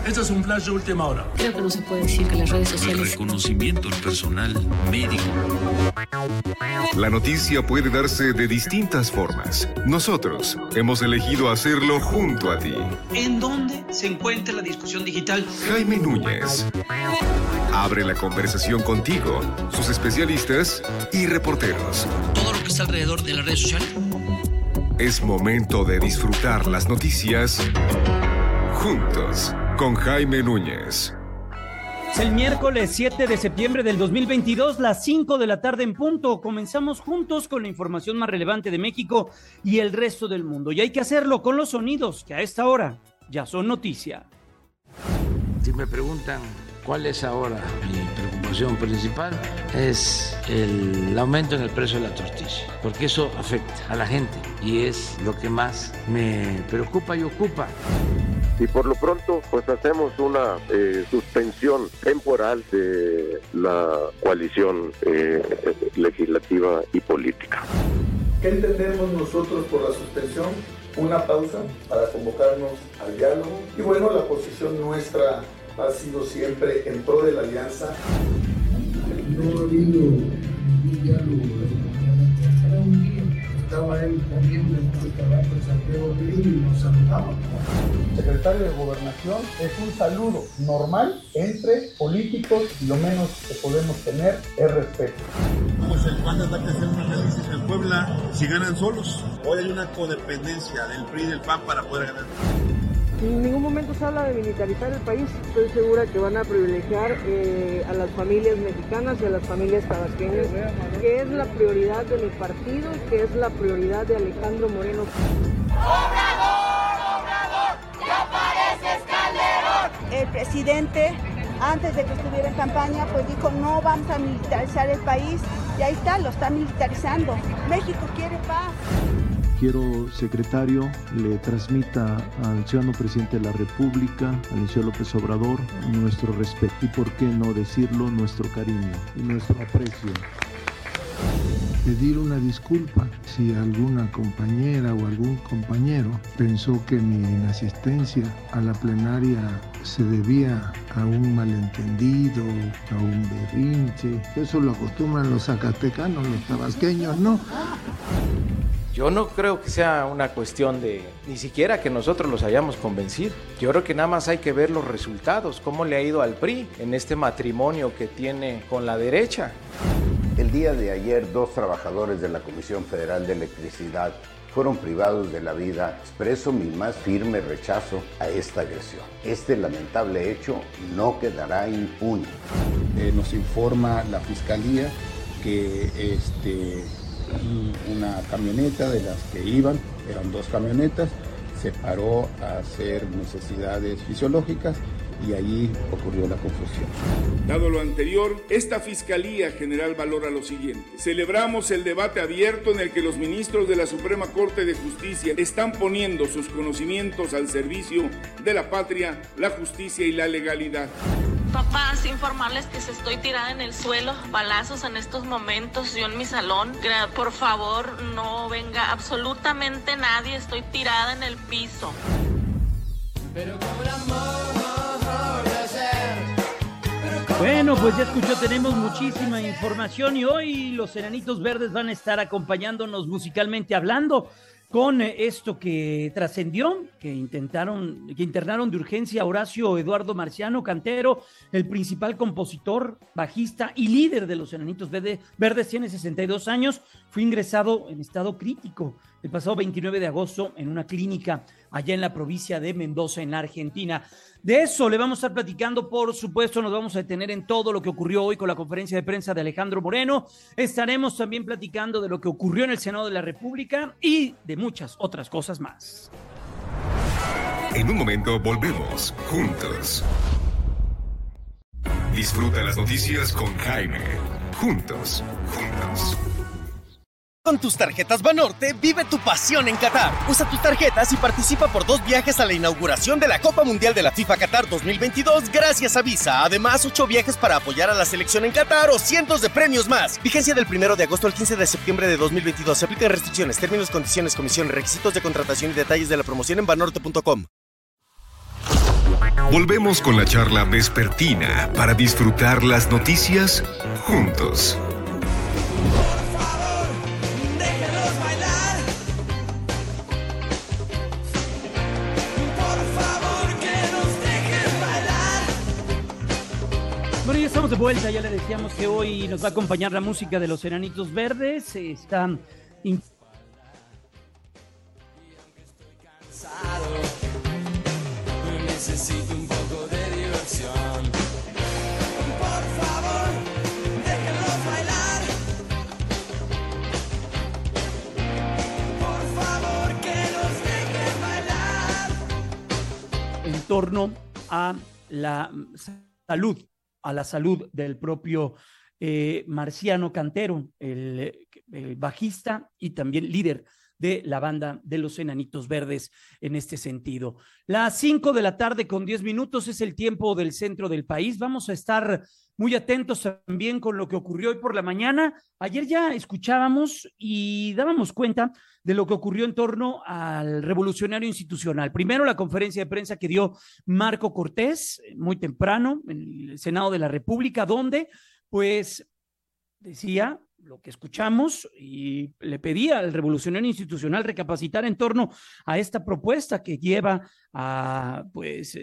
Este es un flash de última hora. Creo que no se puede decir que las redes sociales... El reconocimiento al personal médico. La noticia puede darse de distintas formas. Nosotros hemos elegido hacerlo junto a ti. ¿En dónde se encuentra la discusión digital? Jaime Núñez abre la conversación contigo, sus especialistas y reporteros. Todo lo que está alrededor de las redes sociales. Es momento de disfrutar las noticias juntos con Jaime Núñez. Es el miércoles 7 de septiembre del 2022, las 5 de la tarde en punto. Comenzamos juntos con la información más relevante de México y el resto del mundo. Y hay que hacerlo con los sonidos que a esta hora ya son noticia. Si me preguntan cuál es ahora mi preocupación principal, es el aumento en el precio de la tortilla, porque eso afecta a la gente y es lo que más me preocupa y ocupa. Y por lo pronto, pues hacemos una suspensión temporal de la coalición legislativa y política. ¿Qué entendemos nosotros por la suspensión? Una pausa para convocarnos al diálogo. Y bueno, la posición nuestra ha sido siempre en pro de la alianza. No ha habido ningún diálogo. Estaba él comiendo en el trabajo en Santiago y nos saludamos. Secretario de Gobernación, es un saludo normal entre políticos y lo menos que podemos tener es respeto. Pues el PAN tendrá que hacer un análisis en Puebla si ganan solos. Hoy hay una codependencia del PRI y del PAN para poder ganar. En ningún momento se habla de militarizar el país. Estoy segura que van a privilegiar a las familias mexicanas y a las familias tabasqueñas, que es la prioridad de mi partido, que es la prioridad de Alejandro Moreno. ¡Obrador, Obrador! ¡Ya pareces Calderón! El presidente, antes de que estuviera en campaña, pues dijo no vamos a militarizar el país. Y ahí está, lo está militarizando. México quiere paz. Quiero, secretario, le transmita al ciudadano presidente de la República, al licenciado López Obrador, nuestro respeto y, por qué no decirlo, nuestro cariño y nuestro aprecio. Pedir una disculpa si alguna compañera o algún compañero pensó que mi inasistencia a la plenaria se debía a un malentendido, a un berrinche. Eso lo acostumbran los zacatecanos, los tabasqueños, ¿no? Yo no creo que sea una cuestión de ni siquiera que nosotros los hayamos convencido. Yo creo que nada más hay que ver los resultados, cómo le ha ido al PRI en este matrimonio que tiene con la derecha. El día de ayer, 2 trabajadores de la Comisión Federal de Electricidad fueron privados de la vida. Expreso mi más firme rechazo a esta agresión. Este lamentable hecho no quedará impune. Nos informa la Fiscalía que una camioneta de las que iban, eran 2 camionetas, se paró a hacer necesidades fisiológicas y allí ocurrió la confusión. Dado lo anterior, esta Fiscalía General valora lo siguiente. Celebramos el debate abierto en el que los ministros de la Suprema Corte de Justicia están poniendo sus conocimientos al servicio de la patria, la justicia y la legalidad. Papás, informarles que estoy tirada en el suelo, balazos en estos momentos, yo en mi salón. Por favor, no venga absolutamente nadie, estoy tirada en el piso. Pero con amor de ser. Bueno, pues ya escuchó, tenemos muchísima información y hoy los Enanitos Verdes van a estar acompañándonos musicalmente hablando con esto que trascendió, que internaron de urgencia a Horacio Eduardo Marciano Cantero, el principal compositor, bajista y líder de los Enanitos Verdes, tiene 62 años, fue ingresado en estado crítico el pasado 29 de agosto en una clínica allá en la provincia de Mendoza, en la Argentina. De eso le vamos a estar platicando, por supuesto, nos vamos a detener en todo lo que ocurrió hoy con la conferencia de prensa de Alejandro Moreno. Estaremos también platicando de lo que ocurrió en el Senado de la República y de muchas otras cosas más. En un momento volvemos juntos. Disfruta las noticias con Jaime. Juntos. Con tus tarjetas Banorte, vive tu pasión en Qatar. Usa tus tarjetas y participa por 2 viajes a la inauguración de la Copa Mundial de la FIFA Qatar 2022 gracias a Visa. Además, 8 viajes para apoyar a la selección en Qatar o cientos de premios más. Vigencia del 1 de agosto al 15 de septiembre de 2022. Se aplican restricciones, términos, condiciones, comisiones, requisitos de contratación y detalles de la promoción en banorte.com. Volvemos con la charla vespertina para disfrutar las noticias juntos. Bueno, ya estamos de vuelta, ya le decíamos que hoy nos va a acompañar la música de los Enanitos Verdes. Necesito un poco de diversión. Por favor, déjenlos bailar. Por favor, que los dejen bailar. En torno a la salud del propio Marciano Cantero, el bajista y también líder de la banda de los Enanitos Verdes en este sentido. Las 5 de la tarde con 10 minutos es el tiempo del centro del país. Vamos a estar muy atentos también con lo que ocurrió hoy por la mañana. Ayer ya escuchábamos y dábamos cuenta de lo que ocurrió en torno al revolucionario institucional. Primero, la conferencia de prensa que dio Marco Cortés, muy temprano, en el Senado de la República, donde, pues, decía lo que escuchamos y le pedía al revolucionario institucional recapacitar en torno a esta propuesta que lleva a, pues,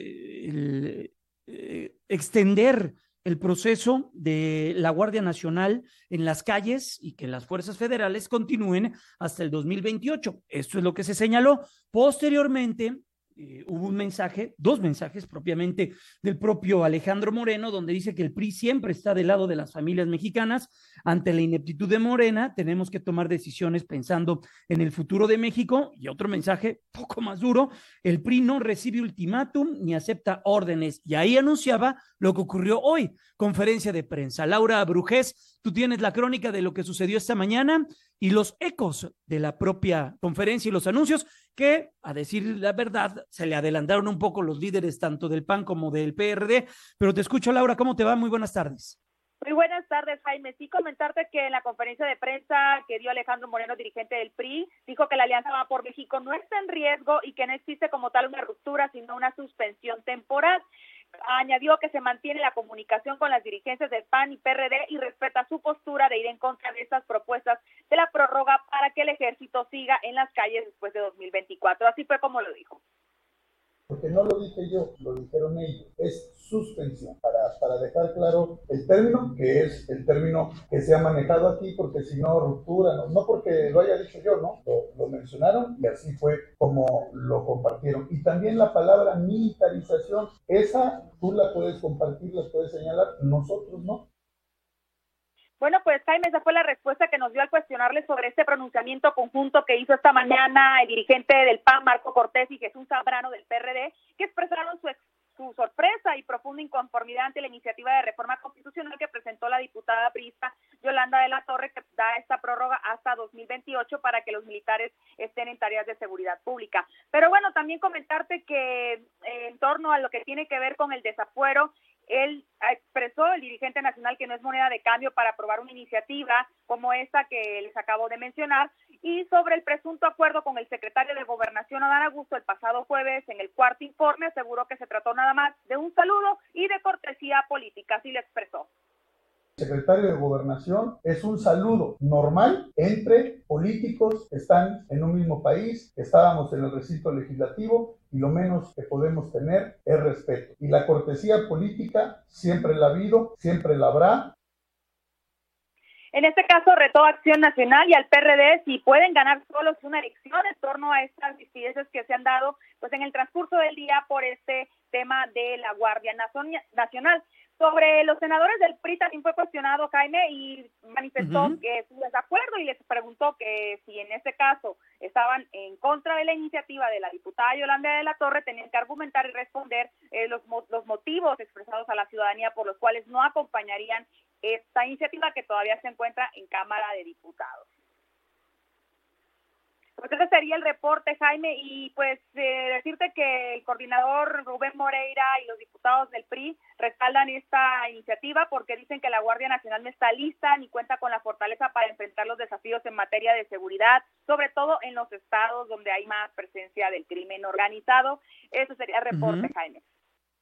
extender el proceso de la Guardia Nacional en las calles y que las fuerzas federales continúen hasta el 2028. Esto es lo que se señaló. Posteriormente, hubo un mensaje, dos mensajes propiamente del propio Alejandro Moreno, donde dice que el PRI siempre está del lado de las familias mexicanas. Ante la ineptitud de Morena, tenemos que tomar decisiones pensando en el futuro de México. Y otro mensaje poco más duro: el PRI no recibe ultimátum ni acepta órdenes. Y ahí anunciaba lo que ocurrió hoy, conferencia de prensa. Laura Brujés, tú tienes la crónica de lo que sucedió esta mañana y los ecos de la propia conferencia y los anuncios que, a decir la verdad, se le adelantaron un poco los líderes tanto del PAN como del PRD. Pero te escucho, Laura, ¿cómo te va? Muy buenas tardes. Muy buenas tardes, Jaime. Sí, comentarte que en la conferencia de prensa que dio Alejandro Moreno, dirigente del PRI, dijo que la Alianza Va por México no está en riesgo y que no existe como tal una ruptura, sino una suspensión temporal. Añadió que se mantiene la comunicación con las dirigencias del PAN y PRD y respeta su postura de ir en contra de estas propuestas de la prórroga para que el ejército siga en las calles después de 2024. Así fue como lo dijo. Porque no lo dije yo, lo dijeron ellos, es suspensión, para dejar claro el término, que es el término que se ha manejado aquí, porque si no, ruptura, no porque lo haya dicho yo, no, lo mencionaron y así fue como lo compartieron. Y también la palabra militarización, esa tú la puedes compartir, la puedes señalar, nosotros no. Bueno, pues Jaime, esa fue la respuesta que nos dio al cuestionarle sobre este pronunciamiento conjunto que hizo esta mañana el dirigente del PAN, Marco Cortés, y Jesús Zambrano del PRD, que expresaron su sorpresa y profunda inconformidad ante la iniciativa de reforma constitucional que presentó la diputada priista Yolanda de la Torre, que da esta prórroga hasta 2028 para que los militares estén en tareas de seguridad pública. Pero bueno, también comentarte que en torno a lo que tiene que ver con el desafuero, él expresó, el dirigente nacional, que no es moneda de cambio para aprobar una iniciativa como esta que les acabo de mencionar. Y sobre el presunto acuerdo con el secretario de Gobernación, Adán Augusto, el pasado jueves, en el cuarto informe, aseguró que se trató nada más de un saludo y de cortesía política, así lo expresó. Secretario de Gobernación es un saludo normal entre políticos que están en un mismo país, que estábamos en el recinto legislativo, y lo menos que podemos tener es respeto. Y la cortesía política siempre la ha habido, siempre la habrá. En este caso retó a Acción Nacional y al PRD si pueden ganar solos una elección en torno a estas incidencias que se han dado pues en el transcurso del día por este tema de la Guardia Nacional. Sobre los senadores del PRI también fue cuestionado, Jaime, y manifestó que su desacuerdo y les preguntó que si en este caso estaban en contra de la iniciativa de la diputada Yolanda de la Torre, tenían que argumentar y responder los motivos expresados a la ciudadanía por los cuales no acompañarían esta iniciativa que todavía se encuentra en Cámara de Diputados. Pues ese sería el reporte, Jaime, y pues decirte que el coordinador Rubén Moreira y los diputados del PRI respaldan esta iniciativa porque dicen que la Guardia Nacional no está lista ni cuenta con la fortaleza para enfrentar los desafíos en materia de seguridad, sobre todo en los estados donde hay más presencia del crimen organizado. Eso sería el reporte, Jaime.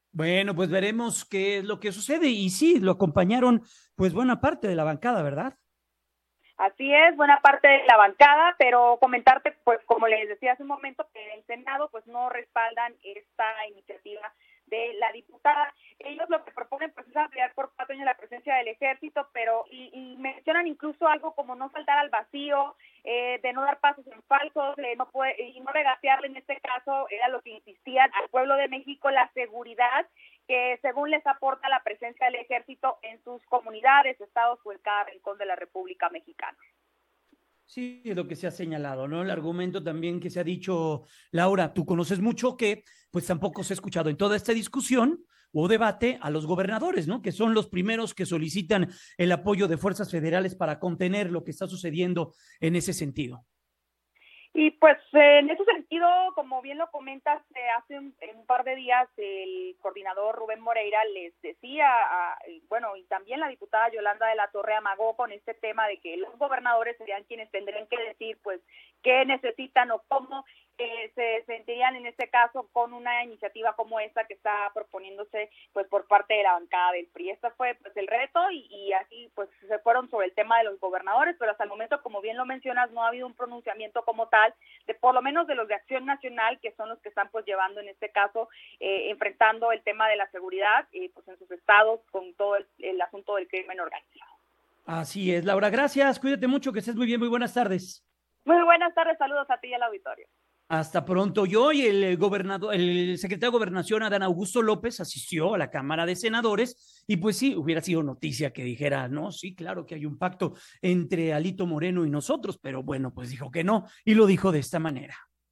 Bueno, pues veremos qué es lo que sucede. Y sí, lo acompañaron pues buena parte de la bancada, ¿verdad? Así es, buena parte de la bancada, pero comentarte, pues como les decía hace un momento, que en el Senado pues no respaldan esta iniciativa de la diputada. Ellos lo que proponen pues es ampliar por 4 años la presencia del ejército, pero y mencionan incluso algo como no saltar al vacío, de no dar pasos en falsos, y no regatearle, en este caso era lo que insistían al pueblo de México, la seguridad que según les aporta la presencia del ejército en sus comunidades, estados o en cada rincón de la República Mexicana. Sí, es lo que se ha señalado, ¿no? El argumento también que se ha dicho, Laura, tú conoces mucho que pues tampoco se ha escuchado en toda esta discusión o debate a los gobernadores, ¿no? Que son los primeros que solicitan el apoyo de fuerzas federales para contener lo que está sucediendo en ese sentido. Y pues en ese sentido, como bien lo comentas, hace un par de días el coordinador Rubén Moreira les decía, bueno, y también la diputada Yolanda de la Torre amagó con este tema de que los gobernadores serían quienes tendrían que decir pues qué necesitan o cómo se sentirían en este caso con una iniciativa como esta que está proponiéndose pues por parte de la bancada del PRI. Este fue pues el reto y así pues se fueron sobre el tema de los gobernadores, pero hasta el momento, como bien lo mencionas, no ha habido un pronunciamiento como tal, de por lo menos de los de Acción Nacional, que son los que están pues llevando en este caso, enfrentando el tema de la seguridad pues en sus estados con todo el asunto del crimen organizado. Así es, Laura, gracias, cuídate mucho, que estés muy bien, muy buenas tardes. Muy buenas tardes, saludos a ti y al auditorio. Hasta pronto. Y hoy el secretario de Gobernación, Adán Augusto López, asistió a la Cámara de Senadores y pues sí, hubiera sido noticia que dijera, no, sí, claro que hay un pacto entre Alito Moreno y nosotros, pero bueno, pues dijo que no y lo dijo de esta manera.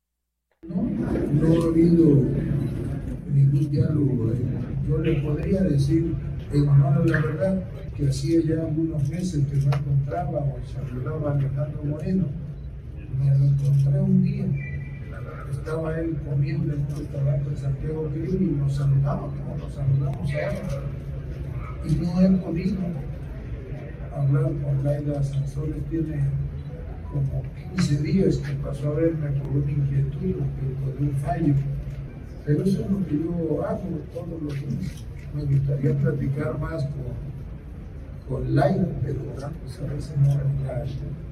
No ha habido ningún diálogo. Yo le podría decir, en honor a la verdad, que hacía ya algunos meses que no encontraba o saludaba a Alejandro Moreno. Me lo encontré un día. Estaba él comiendo en un restaurante de Santiago Krill y nos saludamos, como nos saludamos ahora. Y no he podido hablar con Laida Sansores, tiene como 15 días que pasó a verme por una inquietud respecto de un fallo. Pero eso es lo que yo hago todos los días. Me gustaría platicar más con Laida, pero pues a veces no es la...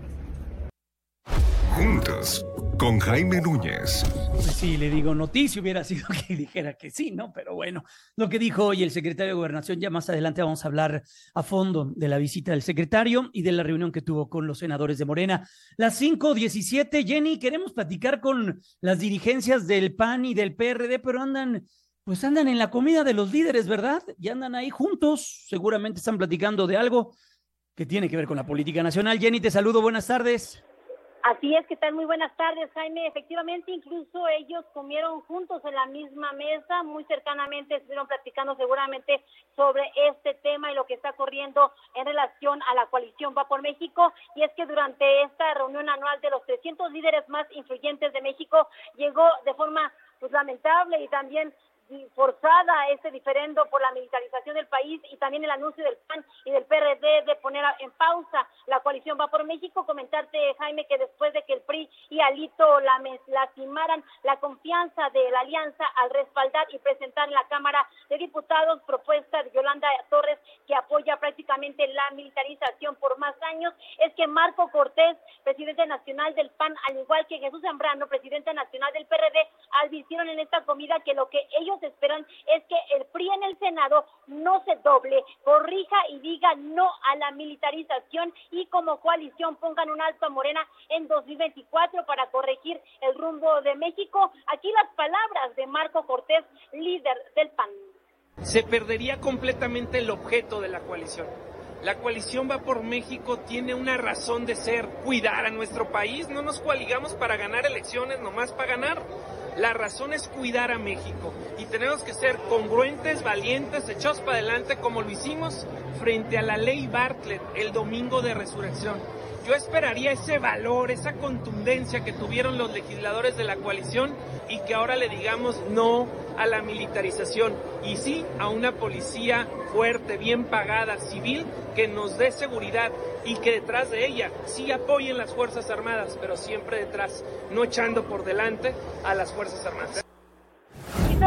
Juntos, con Jaime Núñez. Pues sí, le digo, noticia hubiera sido que dijera que sí, ¿no? Pero bueno, lo que dijo hoy el secretario de Gobernación, ya más adelante vamos a hablar a fondo de la visita del secretario y de la reunión que tuvo con los senadores de Morena. Las 5:17, Jenny, queremos platicar con las dirigencias del PAN y del PRD, pero andan en la comida de los líderes, ¿verdad? Y andan ahí juntos, seguramente están platicando de algo que tiene que ver con la política nacional. Jenny, te saludo, buenas tardes. Así es, ¿qué tal? Muy buenas tardes, Jaime. Efectivamente, incluso ellos comieron juntos en la misma mesa, muy cercanamente estuvieron platicando seguramente sobre este tema y lo que está corriendo en relación a la coalición Va por México. Y es que durante esta reunión anual de los 300 líderes más influyentes de México, llegó de forma pues lamentable y también forzada este diferendo por la militarización del país y también el anuncio del PAN y del PRD de poner en pausa la coalición Va por México. Comentarte, Jaime, que después de que el PRI y Alito lastimaran la confianza de la alianza al respaldar y presentar en la Cámara de Diputados propuesta de Yolanda Torres que apoya prácticamente la militarización por más años, es que Marco Cortés, presidente nacional del PAN, al igual que Jesús Zambrano, presidente nacional del PRD, advirtieron en esta comida que lo que ellos esperan es que el PRI en el Senado no se doble, corrija y diga no a la militarización y como coalición pongan un alto a Morena en 2024 para corregir el rumbo de México. Aquí las palabras de Marco Cortés, líder del PAN. Se perdería completamente el objeto de la coalición. La coalición Va por México tiene una razón de ser, cuidar a nuestro país. No nos coaligamos para ganar elecciones, nomás para ganar. La razón es cuidar a México y tenemos que ser congruentes, valientes, echados para adelante como lo hicimos frente a la ley Bartlett el domingo de resurrección. Yo esperaría ese valor, esa contundencia que tuvieron los legisladores de la coalición y que ahora le digamos no a la militarización y sí a una policía fuerte, bien pagada, civil, que nos dé seguridad y que detrás de ella sí apoyen las Fuerzas Armadas, pero siempre detrás, no echando por delante a las Fuerzas Armadas. Y solo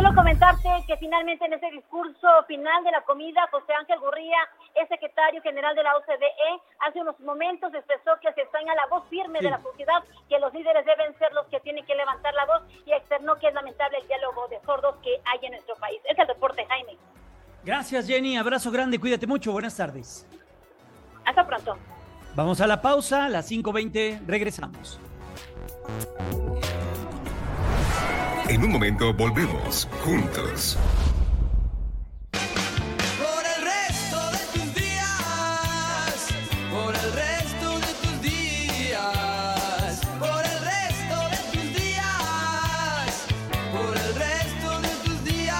Solo comentarte que finalmente en ese discurso final de la comida, José Ángel Gurría, el secretario general de la OCDE, hace unos momentos expresó que se extraña la voz firme de la sociedad, que los líderes deben ser los que tienen que levantar la voz, y externó que es lamentable el diálogo de sordos que hay en nuestro país. Es el reporte, Jaime. Gracias, Jenny. Abrazo grande. Cuídate mucho. Buenas tardes. Hasta pronto. Vamos a la pausa. A las 5:20 regresamos. En un momento volvemos juntos. Por el resto de tus días, por el resto de tus días, por el resto de tus días, por el resto de tus días.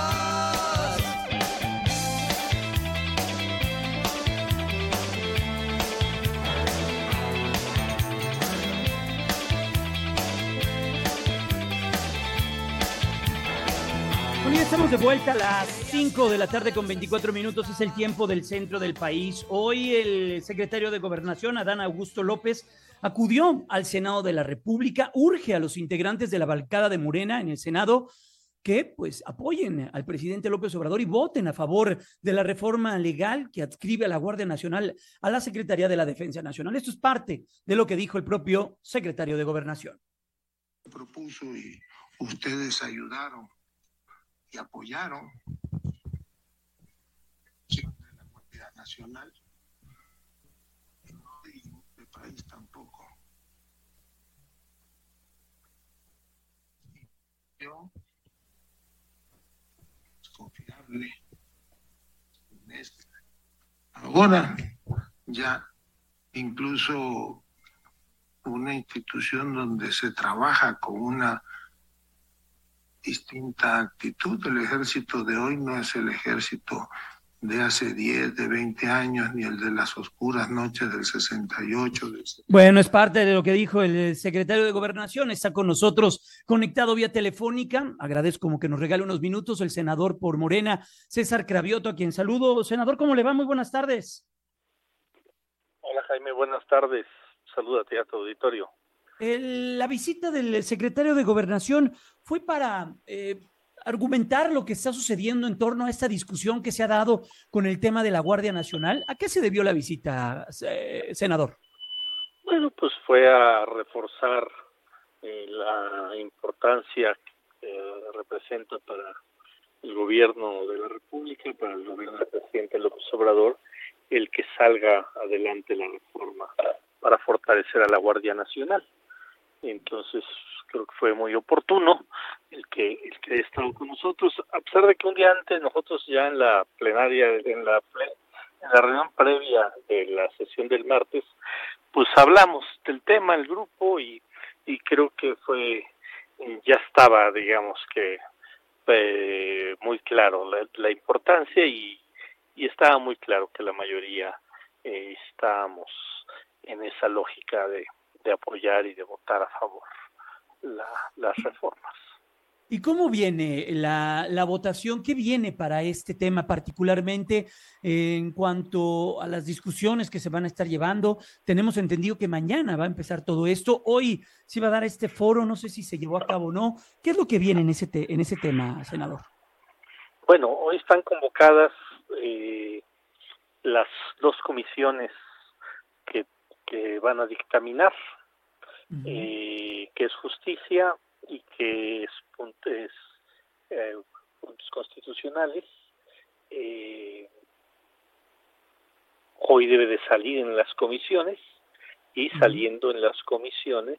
Bueno, ya estamos de vuelta a las 5 de la tarde con 24 minutos, es el tiempo del centro del país. Hoy el secretario de Gobernación, Adán Augusto López, acudió al Senado de la República, urge a los integrantes de la bancada de Morena en el Senado que pues apoyen al presidente López Obrador y voten a favor de la reforma legal que adscribe a la Guardia Nacional a la Secretaría de la Defensa Nacional. Esto es parte de lo que dijo el propio secretario de Gobernación. Propuso y ustedes ayudaron y apoyaron de la Guardia Nacional, y el país tampoco. Yo es confiable en esto. Ahora ya incluso una institución donde se trabaja con una distinta actitud. El ejército de hoy no es el ejército de hace 10, de 20 años, ni el de las oscuras noches del 68. Bueno, es parte de lo que dijo el secretario de Gobernación. Está con nosotros conectado vía telefónica. Agradezco como que nos regale unos minutos el senador por Morena, César Cravioto, a quien saludo. Senador, ¿cómo le va? Muy buenas tardes. Hola, Jaime, buenas tardes. Salúdate a tu auditorio. La visita del secretario de Gobernación fue para argumentar lo que está sucediendo en torno a esta discusión que se ha dado con el tema de la Guardia Nacional. ¿A qué se debió la visita, senador? Bueno, pues fue a reforzar la importancia que representa para el gobierno de la República, para el gobierno del presidente López Obrador, el que salga adelante la reforma para fortalecer a la Guardia Nacional. Entonces creo que fue muy oportuno el que haya estado con nosotros, a pesar de que un día antes nosotros ya en la plenaria, en la reunión previa de la sesión del martes, pues hablamos del tema, el grupo, y creo que ya estaba, digamos que muy claro la importancia, y estaba muy claro que la mayoría estábamos en esa lógica de apoyar y de votar a favor las reformas. ¿Y cómo viene la votación? ¿Qué viene para este tema particularmente en cuanto a las discusiones que se van a estar llevando? Tenemos entendido que mañana va a empezar todo esto. Hoy se va a dar este foro, no sé si se llevó a cabo o no. ¿Qué es lo que viene en ese tema, senador? Bueno, hoy están convocadas las dos comisiones que van a dictaminar, que es justicia y que es puntos constitucionales. Hoy debe de salir en las comisiones, y saliendo en las comisiones,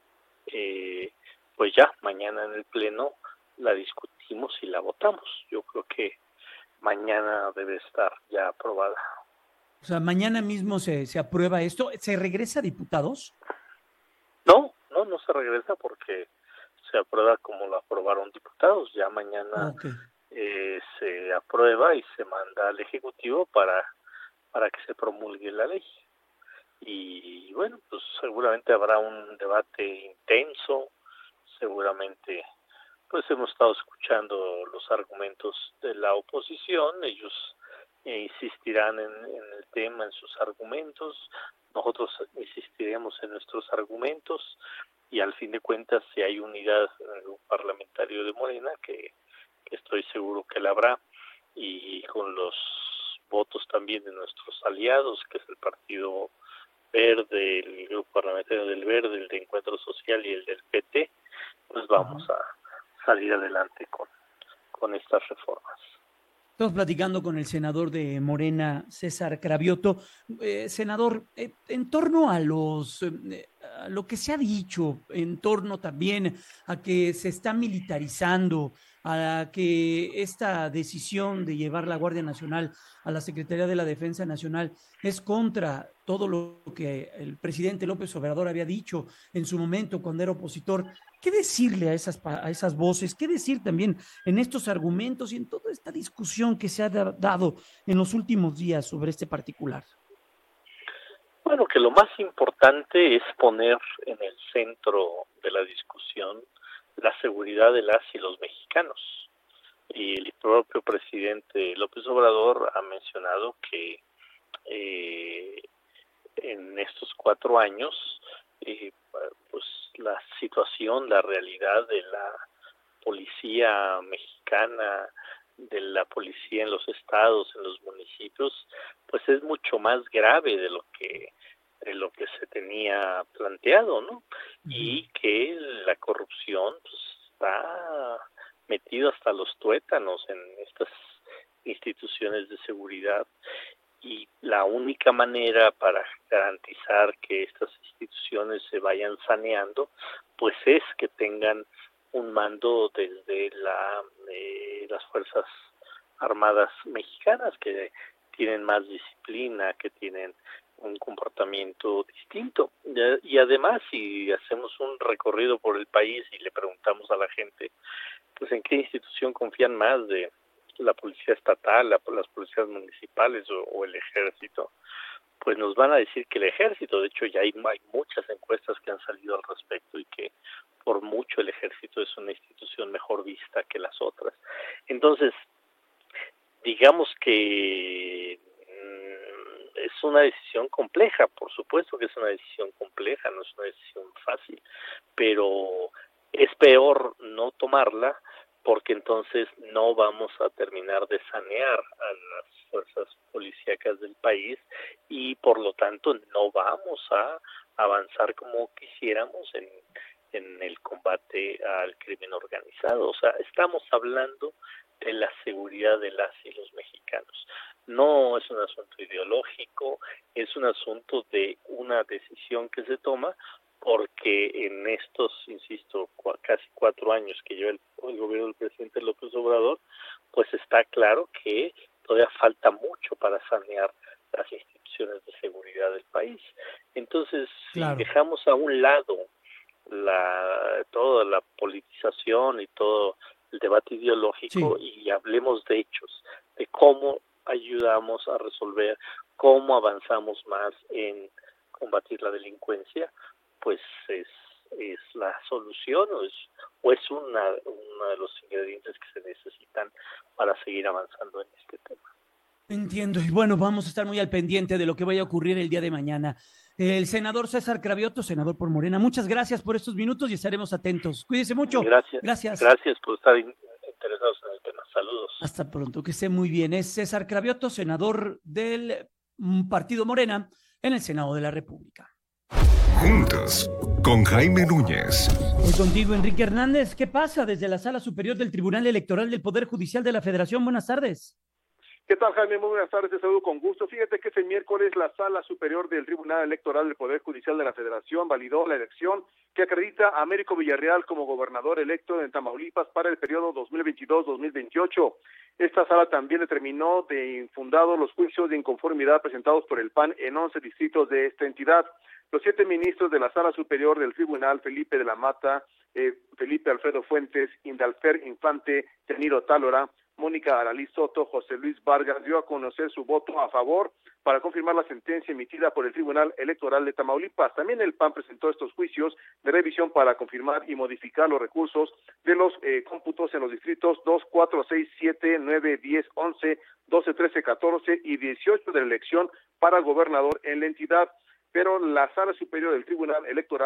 pues ya mañana en el pleno la discutimos y la votamos. Yo creo que mañana debe estar ya aprobada. O sea, mañana mismo se aprueba esto. ¿Se regresa a diputados? No se regresa porque se aprueba como lo aprobaron diputados. Ya mañana se aprueba y se manda al Ejecutivo para que se promulgue la ley. Y bueno, pues seguramente habrá un debate intenso, seguramente pues hemos estado escuchando los argumentos de la oposición, ellos insistirán en el tema, en sus argumentos, nosotros insistiremos en nuestros argumentos, y al fin de cuentas si hay unidad en el parlamentario de Morena, que que estoy seguro que la habrá, y con los votos también de nuestros aliados, que es el Partido Verde, el Grupo Parlamentario del Verde, el de Encuentro Social y el del PT, pues vamos a salir adelante con estas reformas. Estamos platicando con el senador de Morena, César Cravioto. Senador, en torno a lo que se ha dicho, en torno también a que se está militarizando, a que esta decisión de llevar la Guardia Nacional a la Secretaría de la Defensa Nacional es contra todo lo que el presidente López Obrador había dicho en su momento cuando era opositor. ¿Qué decirle a esas voces? ¿Qué decir también en estos argumentos y en toda esta discusión que se ha dado en los últimos días sobre este particular? Bueno, que lo más importante es poner en el centro de la discusión la seguridad de las y los mexicanos. Y el propio presidente López Obrador ha mencionado que en estos 4 años, pues la situación, la realidad de la policía mexicana, de la policía en los estados, en los municipios, pues es mucho más grave de lo que se tenía planteado, ¿no? Y que la corrupción pues, está metida hasta los tuétanos en estas instituciones de seguridad, y la única manera para garantizar que estas instituciones se vayan saneando pues es que tengan un mando desde las Fuerzas Armadas mexicanas, que tienen más disciplina, que tienen un comportamiento distinto. Y además, si hacemos un recorrido por el país y le preguntamos a la gente, pues en qué institución confían más, de la policía estatal, las policías municipales o el ejército, pues nos van a decir que el ejército. De hecho, ya hay muchas encuestas que han salido al respecto, y que por mucho el ejército es una institución mejor vista que las otras. Entonces, digamos que es una decisión compleja, por supuesto que es una decisión compleja, no es una decisión fácil, pero es peor no tomarla, porque entonces no vamos a terminar de sanear a las fuerzas policíacas del país, y por lo tanto no vamos a avanzar como quisiéramos en el combate al crimen organizado. O sea, estamos hablando de la seguridad de las y los mexicanos. No es un asunto ideológico, es un asunto de una decisión que se toma, porque en estos, insisto, casi 4 años que lleva el gobierno del presidente López Obrador, pues está claro que todavía falta mucho para sanear las instituciones de seguridad del país. Entonces, claro, si dejamos a un lado toda la politización y todo el debate ideológico, sí, y hablemos de hechos, de cómo ayudamos a resolver, cómo avanzamos más en combatir la delincuencia, pues es la solución, o es uno de los ingredientes que se necesitan para seguir avanzando en este tema. Entiendo, y bueno, vamos a estar muy al pendiente de lo que vaya a ocurrir el día de mañana. El senador César Cravioto, senador por Morena, muchas gracias por estos minutos y estaremos atentos. Cuídese mucho. Gracias. Gracias por estar interesados en el tema. Saludos. Hasta pronto, que esté muy bien. Es César Cravioto, senador del Partido Morena en el Senado de la República. Juntos, con Jaime Núñez. Hoy contigo, Enrique Hernández. ¿Qué pasa desde la Sala Superior del Tribunal Electoral del Poder Judicial de la Federación? Buenas tardes. ¿Qué tal, Jaime? Muy buenas tardes, te saludo con gusto. Fíjate que este miércoles la Sala Superior del Tribunal Electoral del Poder Judicial de la Federación validó la elección que acredita a Américo Villarreal como gobernador electo en Tamaulipas para el periodo 2022-2028. Esta sala también determinó de infundados los juicios de inconformidad presentados por el PAN en 11 distritos de esta entidad. Los 7 ministros de la Sala Superior del Tribunal, Felipe de la Mata, Felipe Alfredo Fuentes, Indalfer Infante, Yaniro Tálora, Mónica Aralí Soto, José Luis Vargas, dio a conocer su voto a favor para confirmar la sentencia emitida por el Tribunal Electoral de Tamaulipas. También el PAN presentó estos juicios de revisión para confirmar y modificar los recursos de los cómputos en los distritos 2, 4, 6, 7, 9, 10, 11, 12, 13, 14 y 18 de la elección para gobernador en la entidad. Pero la Sala Superior del Tribunal Electoral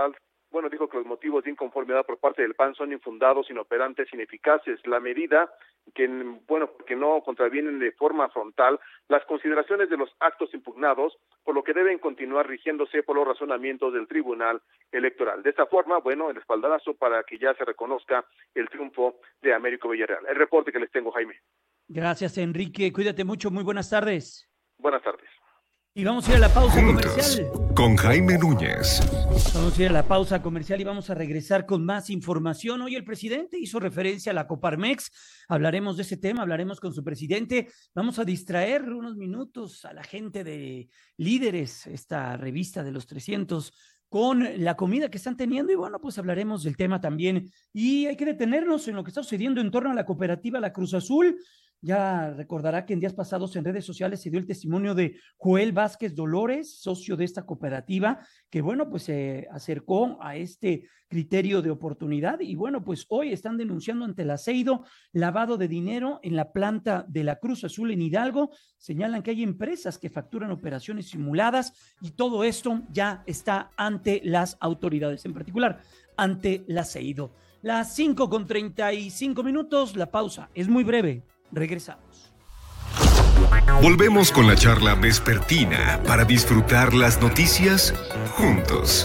bueno, dijo que los motivos de inconformidad por parte del PAN son infundados, inoperantes, ineficaces. La medida que no contravienen de forma frontal las consideraciones de los actos impugnados, por lo que deben continuar rigiéndose por los razonamientos del Tribunal Electoral. De esta forma, el espaldarazo para que ya se reconozca el triunfo de Américo Villarreal. El reporte que les tengo, Jaime. Gracias, Enrique. Cuídate mucho. Muy buenas tardes. Buenas tardes. Y vamos a ir a la pausa comercial. Con Jaime Núñez. Vamos a ir a la pausa comercial y vamos a regresar con más información. Hoy el presidente hizo referencia a la Coparmex. Hablaremos de ese tema, hablaremos con su presidente. Vamos a distraer unos minutos a la gente de Líderes, esta revista de los 300, con la comida que están teniendo y pues hablaremos del tema también. Y hay que detenernos en lo que está sucediendo en torno a la cooperativa La Cruz Azul. Ya recordará que en días pasados en redes sociales se dio el testimonio de Joel Vázquez Dolores, socio de esta cooperativa, que se acercó a este criterio de oportunidad y pues hoy están denunciando ante el Aceido lavado de dinero en la planta de La Cruz Azul en Hidalgo. Señalan que hay empresas que facturan operaciones simuladas y todo esto ya está ante las autoridades, en particular ante el Aceido. Las 5:35, la pausa es muy breve. Regresamos. Volvemos con la charla vespertina para disfrutar las noticias juntos.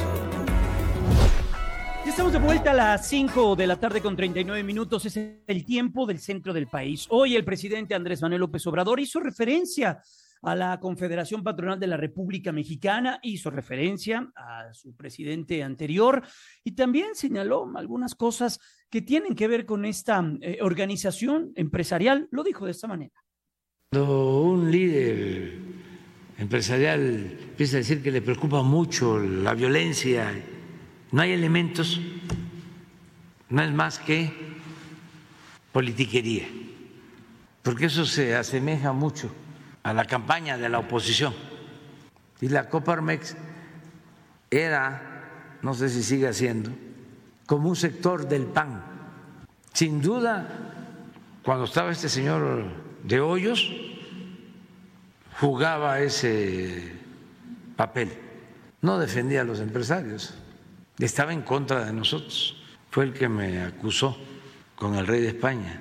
Ya estamos de vuelta a las 5:39. Es el tiempo del centro del país. Hoy el presidente Andrés Manuel López Obrador hizo referencia a la Confederación Patronal de la República Mexicana, hizo referencia a su presidente anterior y también señaló algunas cosas que tienen que ver con esta organización empresarial. Lo dijo de esta manera. Cuando un líder empresarial empieza a decir que le preocupa mucho la violencia, no hay elementos, no es más que politiquería, porque eso se asemeja mucho a la campaña de la oposición. Y la Coparmex era, no sé si sigue siendo, como un sector del PAN. Sin duda, cuando estaba este señor de Hoyos, jugaba ese papel. No defendía a los empresarios, estaba en contra de nosotros. Fue el que me acusó con el rey de España.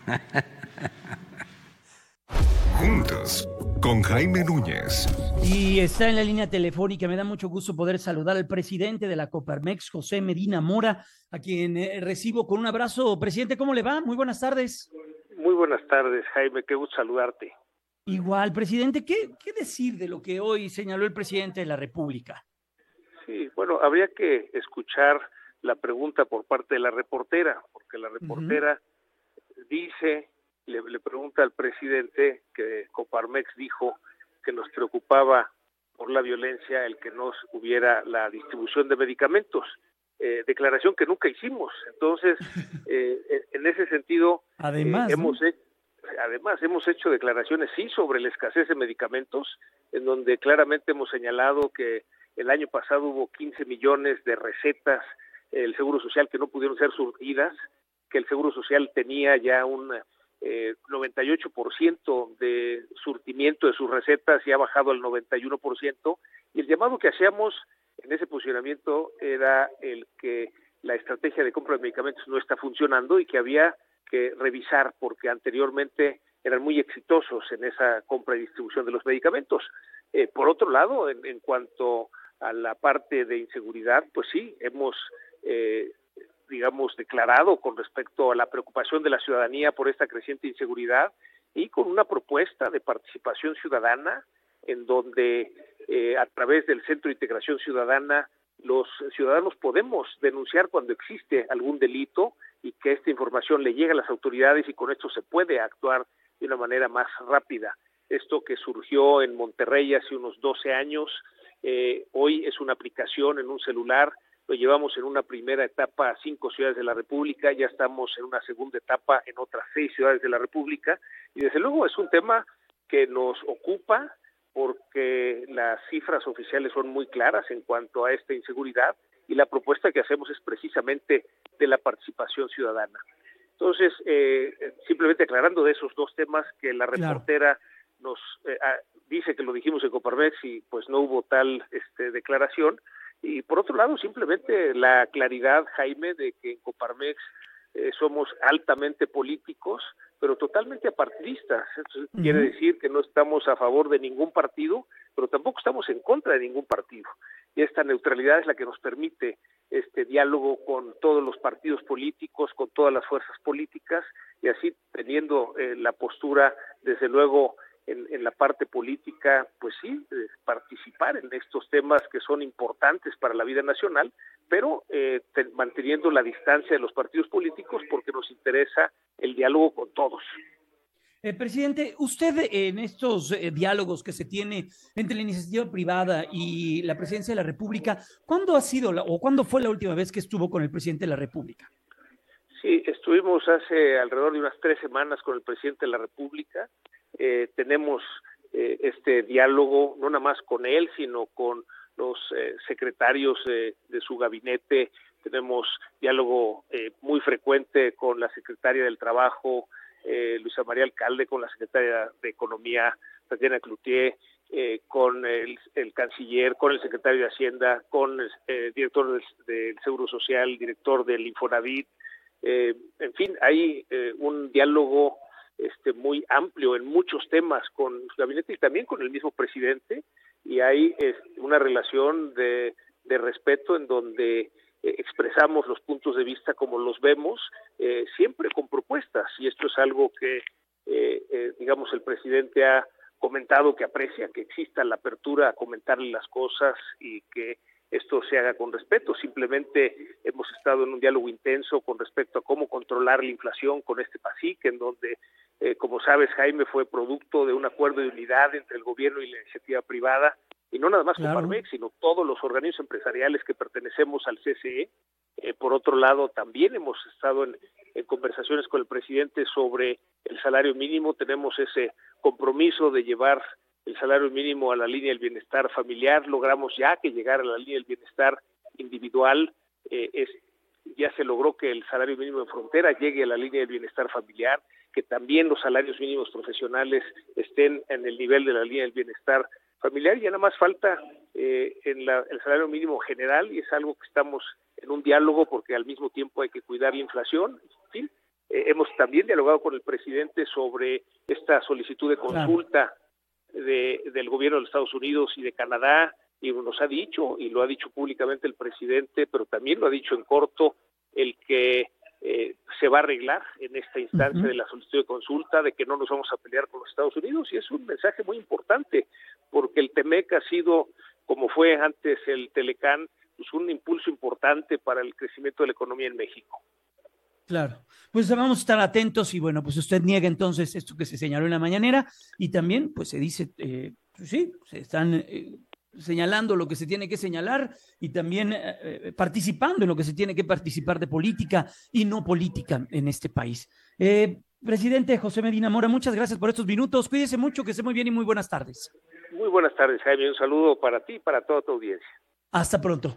Juntos, con Jaime Núñez. Y está en la línea telefónica. Me da mucho gusto poder saludar al presidente de la Coparmex, José Medina Mora, a quien recibo con un abrazo. Presidente, ¿cómo le va? Muy buenas tardes. Muy buenas tardes, Jaime. Qué gusto saludarte. Igual, presidente. ¿Qué decir de lo que hoy señaló el presidente de la República? Sí, habría que escuchar la pregunta por parte de la reportera, porque la reportera dice... Le pregunta al presidente que Coparmex dijo que nos preocupaba por la violencia el que no hubiera la distribución de medicamentos, declaración que nunca hicimos. Entonces, en ese sentido, hemos hecho declaraciones, sí, sobre la escasez de medicamentos, en donde claramente hemos señalado que el año pasado hubo 15 millones de recetas el Seguro Social que no pudieron ser surtidas, que el Seguro Social tenía ya un 98% de surtimiento de sus recetas y ha bajado al 91%, y el llamado que hacíamos en ese posicionamiento era el que la estrategia de compra de medicamentos no está funcionando y que había que revisar porque anteriormente eran muy exitosos en esa compra y distribución de los medicamentos. Por otro lado, en cuanto a la parte de inseguridad, pues sí, hemos declarado con respecto a la preocupación de la ciudadanía por esta creciente inseguridad y con una propuesta de participación ciudadana en donde a través del Centro de Integración Ciudadana los ciudadanos podemos denunciar cuando existe algún delito y que esta información le llegue a las autoridades y con esto se puede actuar de una manera más rápida. Esto que surgió en Monterrey hace unos 12 años, hoy es una aplicación en un celular. Lo llevamos en una primera etapa a 5 ciudades de la República, ya estamos en una segunda etapa en otras 6 ciudades de la República, y desde luego es un tema que nos ocupa porque las cifras oficiales son muy claras en cuanto a esta inseguridad y la propuesta que hacemos es precisamente de la participación ciudadana. Entonces, simplemente aclarando de esos dos temas que la reportera nos dice que lo dijimos en Coparmex y pues no hubo tal declaración. Y por otro lado, simplemente la claridad, Jaime, de que en Coparmex somos altamente políticos, pero totalmente apartidistas. Eso quiere decir que no estamos a favor de ningún partido, pero tampoco estamos en contra de ningún partido. Y esta neutralidad es la que nos permite este diálogo con todos los partidos políticos, con todas las fuerzas políticas, y así teniendo la postura, desde luego, en la parte política, pues sí, participar en estos temas que son importantes para la vida nacional, pero manteniendo la distancia de los partidos políticos porque nos interesa el diálogo con todos. Presidente, usted en estos diálogos que se tiene entre la iniciativa privada y la Presidencia de la República, ¿cuándo ha sido o cuándo fue la última vez que estuvo con el Presidente de la República? Sí, estuvimos hace alrededor de unas 3 semanas con el Presidente de la República. Tenemos este diálogo no nada más con él, sino con los secretarios de su gabinete. Tenemos diálogo muy frecuente con la secretaria del Trabajo, Luisa María Alcalde, con la secretaria de Economía, Tatiana Cloutier, con el canciller, con el secretario de Hacienda, con el director del Seguro Social, director del Infonavit. En fin, hay un diálogo muy amplio en muchos temas con su gabinete y también con el mismo presidente, y hay una relación de respeto en donde expresamos los puntos de vista como los vemos, siempre con propuestas, y esto es algo que digamos el presidente ha comentado que aprecia, que exista la apertura a comentarle las cosas y que esto se haga con respeto. Simplemente hemos estado en un diálogo intenso con respecto a cómo controlar la inflación con este PASIC, en donde, como sabes, Jaime, fue producto de un acuerdo de unidad entre el gobierno y la iniciativa privada, y no nada más con Coparmex, sino todos los organismos empresariales que pertenecemos al CCE. Por otro lado, también hemos estado en conversaciones con el presidente sobre el salario mínimo. Tenemos ese compromiso de llevar el salario mínimo a la línea del bienestar familiar. Logramos ya que llegara a la línea del bienestar individual. Ya se logró que el salario mínimo en frontera llegue a la línea del bienestar familiar, que también los salarios mínimos profesionales estén en el nivel de la línea del bienestar familiar. Ya nada más falta el salario mínimo general, y es algo que estamos en un diálogo porque al mismo tiempo hay que cuidar la inflación. En fin, hemos también dialogado con el presidente sobre esta solicitud de consulta del gobierno de los Estados Unidos y de Canadá, y nos ha dicho, y lo ha dicho públicamente el presidente, pero también lo ha dicho en corto, el que se va a arreglar en esta instancia de la solicitud de consulta, de que no nos vamos a pelear con los Estados Unidos, y es un mensaje muy importante, porque el TEMEC ha sido, como fue antes el Telecán, pues un impulso importante para el crecimiento de la economía en México. Claro, pues vamos a estar atentos, y bueno, pues usted niega entonces esto que se señaló en la mañanera, y también pues se dice, sí, se están señalando lo que se tiene que señalar y también participando en lo que se tiene que participar de política y no política en este país. Presidente José Medina Mora, muchas gracias por estos minutos. Cuídese mucho, que esté muy bien y muy buenas tardes. Muy buenas tardes, Jaime. Un saludo para ti y para toda tu audiencia. Hasta pronto.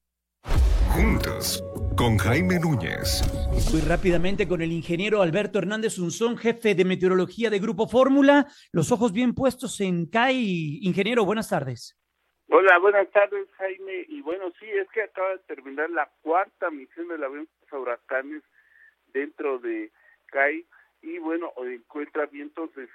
Juntos, con Jaime Núñez. Muy rápidamente con el ingeniero Alberto Hernández Unzón, jefe de meteorología de Grupo Fórmula. Los ojos bien puestos en CAI. Ingeniero, buenas tardes. Hola, buenas tardes, Jaime. Y bueno, sí, es que acaba de terminar la 4ª misión del avión huracanes dentro de CAI, y bueno, encuentra vientos de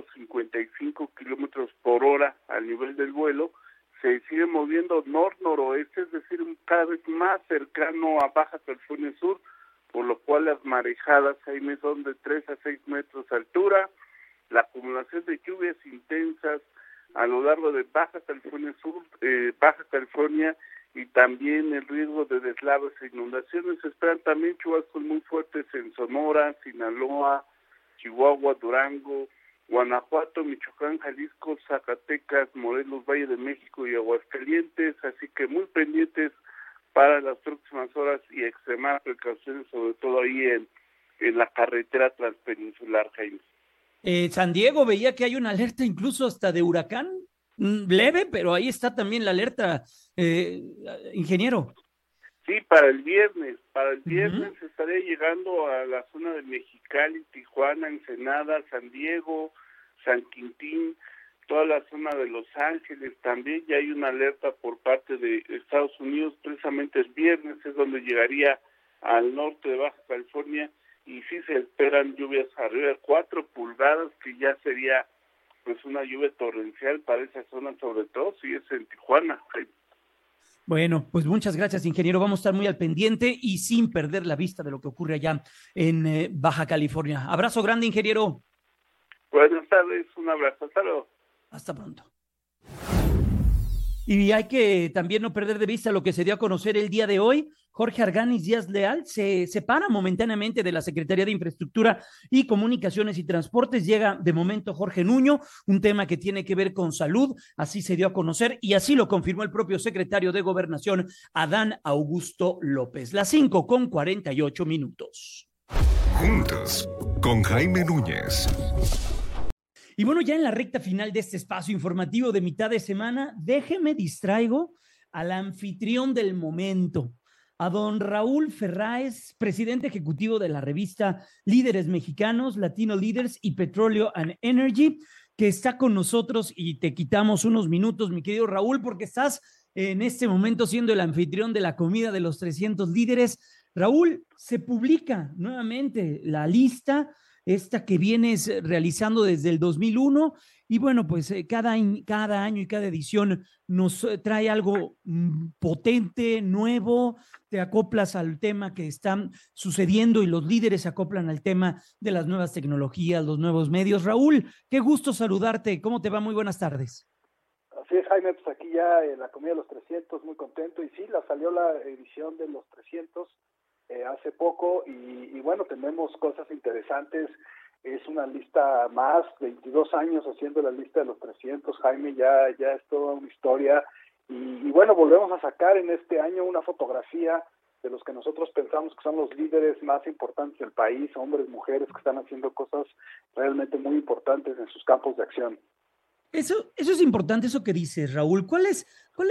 155 kilómetros por hora al nivel del vuelo. Se sigue moviendo noroeste, es decir, cada vez más cercano a Baja California Sur, por lo cual las marejadas, Jaime, son de 3 a 6 metros de altura. La acumulación de lluvias intensas a lo largo de Baja California Sur, Baja California, y también el riesgo de deslaves e inundaciones. Se esperan también chubascos muy fuertes en Sonora, Sinaloa, Chihuahua, Durango, Guanajuato, Michoacán, Jalisco, Zacatecas, Morelos, Valle de México y Aguascalientes, así que muy pendientes para las próximas horas y extremar precauciones, sobre todo ahí en la carretera transpeninsular, Jaime. San Diego, veía que hay una alerta incluso hasta de huracán, leve, pero ahí está también la alerta, ingeniero. Sí, para el viernes estaría llegando a la zona de Mexicali, Tijuana, Ensenada, San Diego, San Quintín, toda la zona de Los Ángeles. También ya hay una alerta por parte de Estados Unidos, precisamente el viernes es donde llegaría al norte de Baja California, y sí se esperan lluvias arriba de 4 pulgadas, que ya sería pues una lluvia torrencial para esa zona, sobre todo si es en Tijuana. Bueno, pues muchas gracias, ingeniero. Vamos a estar muy al pendiente y sin perder la vista de lo que ocurre allá en Baja California. Abrazo grande, ingeniero. Buenas tardes, un abrazo, hasta luego. Hasta pronto. Y hay que también no perder de vista lo que se dio a conocer el día de hoy. Jorge Arganis Díaz Leal se separa momentáneamente de la Secretaría de Infraestructura y Comunicaciones y Transportes. Llega de momento Jorge Nuño, un tema que tiene que ver con salud. Así se dio a conocer y así lo confirmó el propio secretario de Gobernación, Adán Augusto López. Las 5:48. Juntos, con Jaime Núñez. Y bueno, ya en la recta final de este espacio informativo de mitad de semana, déjeme distraigo al anfitrión del momento, a don Raúl Ferráez, presidente ejecutivo de la revista Líderes Mexicanos, Latino Leaders y Petróleo and Energy, que está con nosotros y te quitamos unos minutos, mi querido Raúl, porque estás en este momento siendo el anfitrión de la comida de los 300 líderes. Raúl, se publica nuevamente la lista esta que vienes realizando desde el 2001 y bueno, pues cada año y cada edición nos trae algo potente, nuevo, te acoplas al tema que están sucediendo y los líderes se acoplan al tema de las nuevas tecnologías, los nuevos medios. Raúl, qué gusto saludarte, ¿cómo te va? Muy buenas tardes. Así es, Jaime, pues aquí ya en la comida de los 300, muy contento, y sí, salió la edición de los 300 hace poco y bueno, tenemos cosas interesantes. Es una lista más, 22 años haciendo la lista de los 300, Jaime, ya es toda una historia y bueno, volvemos a sacar en este año una fotografía de los que nosotros pensamos que son los líderes más importantes del país, hombres, mujeres que están haciendo cosas realmente muy importantes en sus campos de acción. Eso es importante, eso que dices, Raúl. ¿Cuál es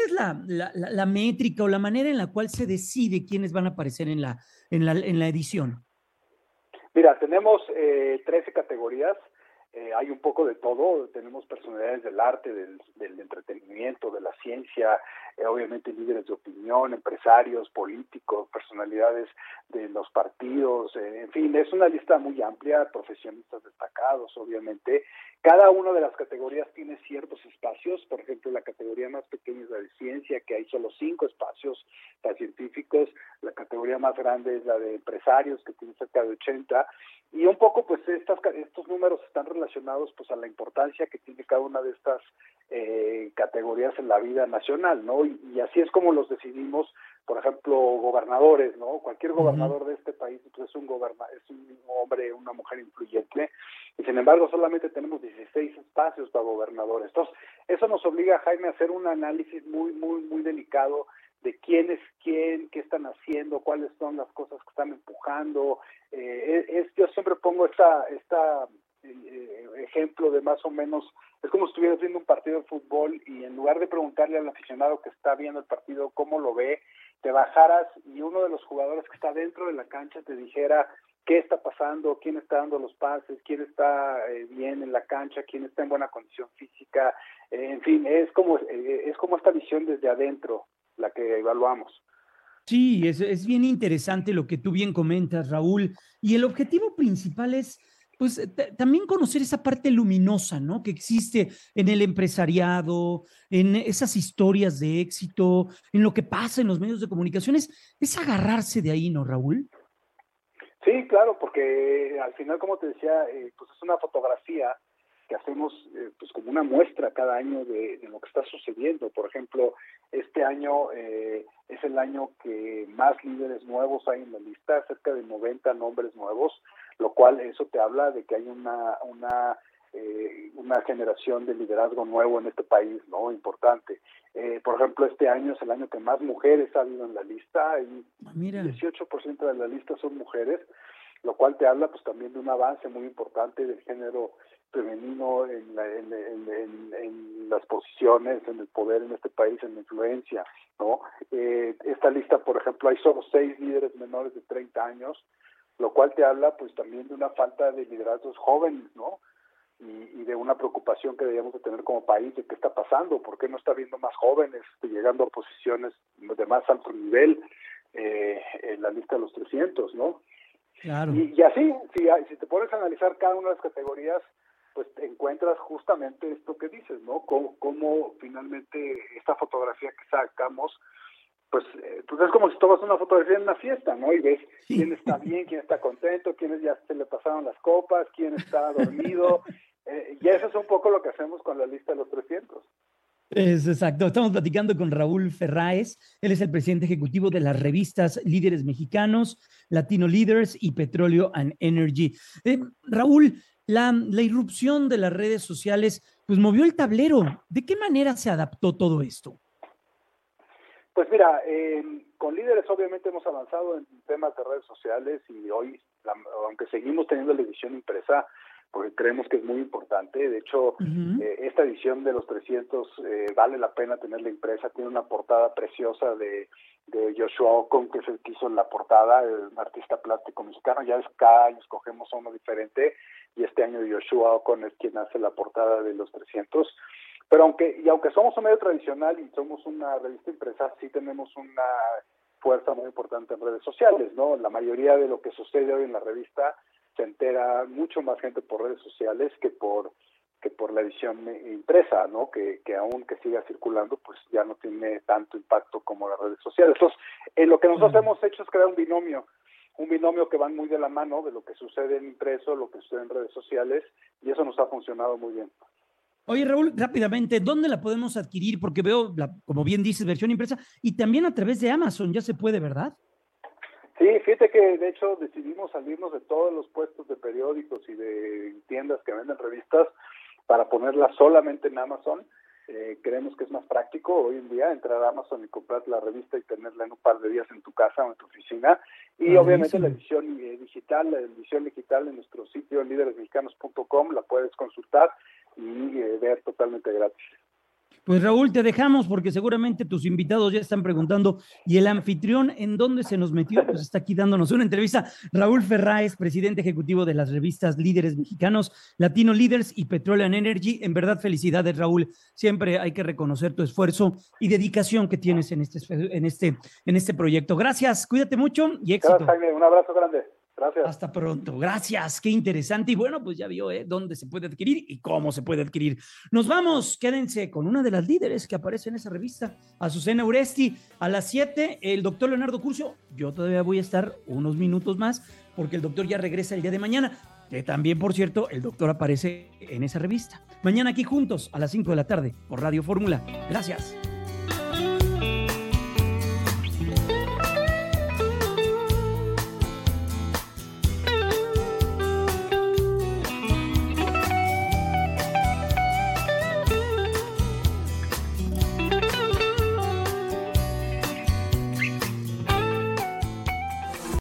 la métrica o la manera en la cual se decide quiénes van a aparecer en la edición? Mira, tenemos 13 categorías, hay un poco de todo, tenemos personalidades del arte, del entretenimiento, de la ciencia, obviamente líderes de opinión, empresarios, políticos, personalidades de los partidos, en fin, es una lista muy amplia, profesionistas destacados, obviamente. Cada una de las categorías tiene ciertos espacios, por ejemplo, la categoría más pequeña es la de ciencia, que hay solo 5 espacios para científicos, la categoría más grande es la de empresarios, que tiene cerca de 80, y un poco pues estos números están relacionados pues a la importancia que tiene cada una de estas categorías en la vida nacional, ¿no? Y así es como los decidimos. Por ejemplo, gobernadores, ¿no? Cualquier gobernador de este país pues, es un hombre, una mujer influyente, y sin embargo solamente tenemos 16 espacios para gobernadores. Entonces, eso nos obliga, Jaime, a hacer un análisis muy, muy, muy delicado de quién es quién, qué están haciendo, cuáles son las cosas que están empujando. Yo siempre pongo ejemplo de más o menos, es como si estuvieras viendo un partido de fútbol y en lugar de preguntarle al aficionado que está viendo el partido cómo lo ve, te bajaras y uno de los jugadores que está dentro de la cancha te dijera qué está pasando, quién está dando los pases, quién está bien en la cancha, quién está en buena condición física, en fin, es como esta visión desde adentro la que evaluamos. Sí, es bien interesante lo que tú bien comentas, Raúl, y el objetivo principal es pues también conocer esa parte luminosa, ¿no? Que existe en el empresariado, en esas historias de éxito, en lo que pasa en los medios de comunicación. Es agarrarse de ahí, ¿no, Raúl? Sí, claro, porque al final, como te decía, pues es una fotografía que hacemos pues como una muestra cada año de lo que está sucediendo. Por ejemplo, este año es el año que más líderes nuevos hay en la lista, cerca de 90 nombres nuevos, lo cual eso te habla de que hay una generación de liderazgo nuevo en este país, ¿no? Importante. Por ejemplo, este año es el año que más mujeres ha habido en la lista, y 18% de la lista son mujeres, lo cual te habla pues también de un avance muy importante del género femenino en las posiciones, en el poder en este país, en la influencia, ¿no? Esta lista, por ejemplo, hay solo 6 líderes menores de 30 años, lo cual te habla pues también de una falta de liderazgos jóvenes, ¿no? y de una preocupación que debíamos de tener como país de qué está pasando, por qué no está habiendo más jóvenes llegando a posiciones de más alto nivel en la lista de los 300, ¿no? Claro. Y así, si te pones a analizar cada una de las categorías, pues te encuentras justamente esto que dices, ¿no? Cómo finalmente esta fotografía que sacamos, pues es como si tomas una fotografía en una fiesta, ¿no? Y ves quién está bien, quién está contento, quiénes ya se le pasaron las copas, quién está dormido. Y eso es un poco lo que hacemos con la lista de los 300. Es exacto. Estamos platicando con Raúl Ferráez. Él es el presidente ejecutivo de las revistas Líderes Mexicanos, Latino Leaders y Petróleo and Energy. Raúl, la irrupción de las redes sociales pues movió el tablero. ¿De qué manera se adaptó todo esto? Pues mira, con Líderes obviamente hemos avanzado en temas de redes sociales y hoy, aunque seguimos teniendo la edición impresa, porque creemos que es muy importante. De hecho, esta edición de los 300 vale la pena tenerla impresa. Tiene una portada preciosa de Joshua Ocon, que es el que hizo la portada, un artista plástico mexicano. Ya es cada año escogemos a uno diferente, y este año Joshua Ocon es quien hace la portada de los 300. Pero aunque somos un medio tradicional y somos una revista impresa, sí tenemos una fuerza muy importante en redes sociales, ¿no? La mayoría de lo que sucede hoy en la revista se entera mucho más gente por redes sociales que por la edición impresa, ¿no? Que aún que siga circulando, pues ya no tiene tanto impacto como las redes sociales. Entonces, lo que nosotros hemos hecho es crear un binomio que van muy de la mano de lo que sucede en impreso, lo que sucede en redes sociales, y eso nos ha funcionado muy bien. Oye, Raúl, rápidamente, ¿dónde la podemos adquirir? Porque veo, como bien dices, versión impresa, y también a través de Amazon, ya se puede, ¿verdad? Sí, fíjate que de hecho decidimos salirnos de todos los puestos de periódicos y de tiendas que venden revistas para ponerla solamente en Amazon. Creemos que es más práctico hoy en día entrar a Amazon y comprar la revista y tenerla en un par de días en tu casa o en tu oficina. Y obviamente la edición digital en nuestro sitio lideresmexicanos.com la puedes consultar y ver totalmente gratis. Pues Raúl, te dejamos porque seguramente tus invitados ya están preguntando, ¿y el anfitrión en dónde se nos metió? Pues está aquí dándonos una entrevista. Raúl Ferráez, presidente ejecutivo de las revistas Líderes Mexicanos, Latino Leaders y Petróleo and Energy. En verdad, felicidades, Raúl. Siempre hay que reconocer tu esfuerzo y dedicación que tienes en este proyecto. Gracias, cuídate mucho y éxito. Gracias, Jaime. Un abrazo grande. Gracias. Hasta pronto. Gracias. Qué interesante. Y bueno, pues ya vio dónde se puede adquirir y cómo se puede adquirir. Nos vamos. Quédense con una de las líderes que aparece en esa revista, Azucena Uresti. A las 7, el doctor Leonardo Curcio. Yo todavía voy a estar unos minutos más porque el doctor ya regresa el día de mañana. Que también, por cierto, el doctor aparece en esa revista. Mañana aquí juntos a las 5 de la tarde por Radio Fórmula. Gracias.